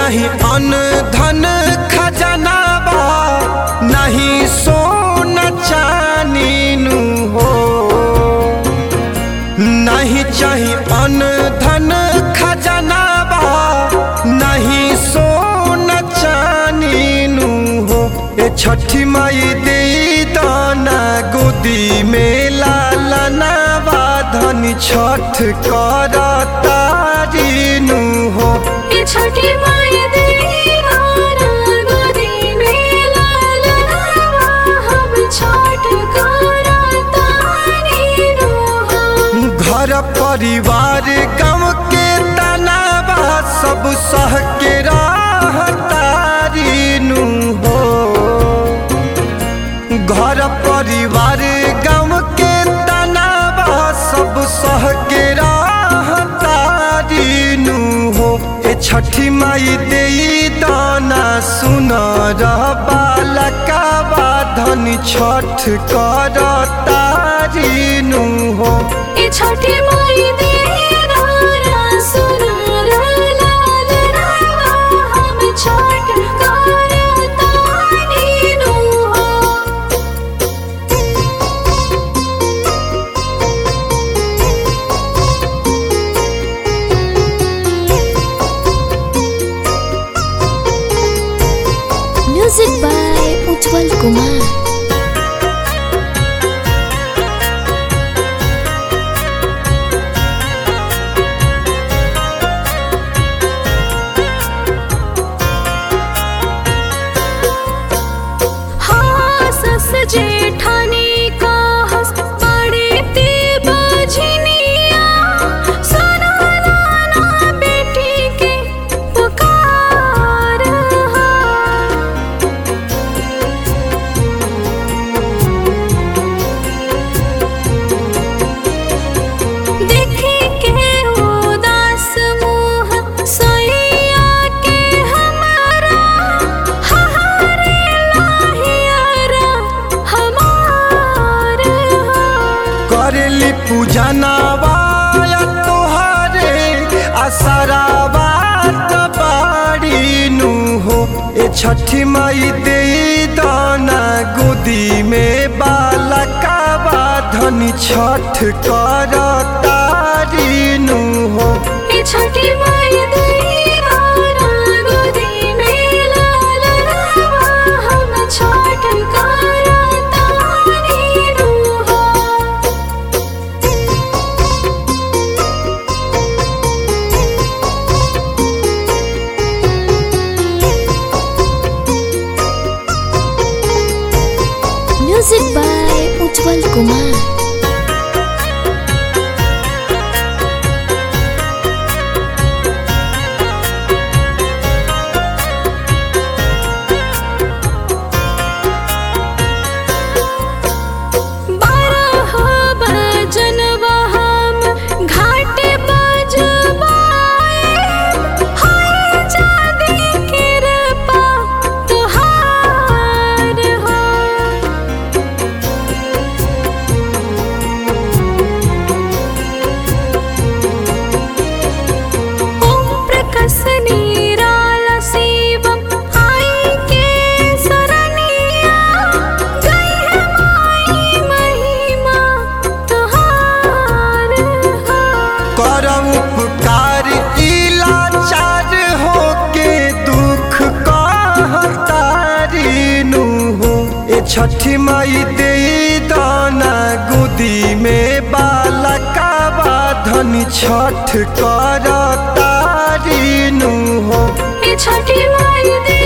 चाही अन्न धन खजाना बा, नहीं सोना चानी नु हो। नहीं चाही अन्न धन खजाना बा, नहीं सोना चानी नु हो। ए छठी माई दे दाना गोदी में लालना बा, धनी छठ कर तारी नु हो। ए छठी माई दे दाना गोदी में लालना बा, हम छठ कर तारी नु हो। घर परिवार गाँव के तनावा सब सह के रहतारी नु हो। घर परिवार गाँव के तनावा सब सह के रहतारी नु हो। ए छठी माई दे दाना सुनर बालका धनी छठ कर तारी नु हो। ए छठी माई दे दाना सुनर लालना बा, हम छठ कर तारी नु हो। Music by Ujjwal Kumar. जेठानी का हंस पड़े ते बजनिया, सुना लाना बेटी के पुकार हा। देखे के उदास मुँह सोइया के हमारा, हहारे लाहियारा करेली पूजनावा तोहरे असरावा बाड़ी नु हो। ए छठी माई दे दाना गोदी में बालका धनी छठ कर तारी नु हो। ए छठी माई दे दाना गोदी में लालना बा, हम छठ कर तारी नु हो। Music by Ujjwal Kumar. उपकार इलाचार हो के दुख कहतारी नु हो। ए छठी माई दे दाना गोदी में बालका धनी छठ कर तारी नु हो। ए छठी माई दे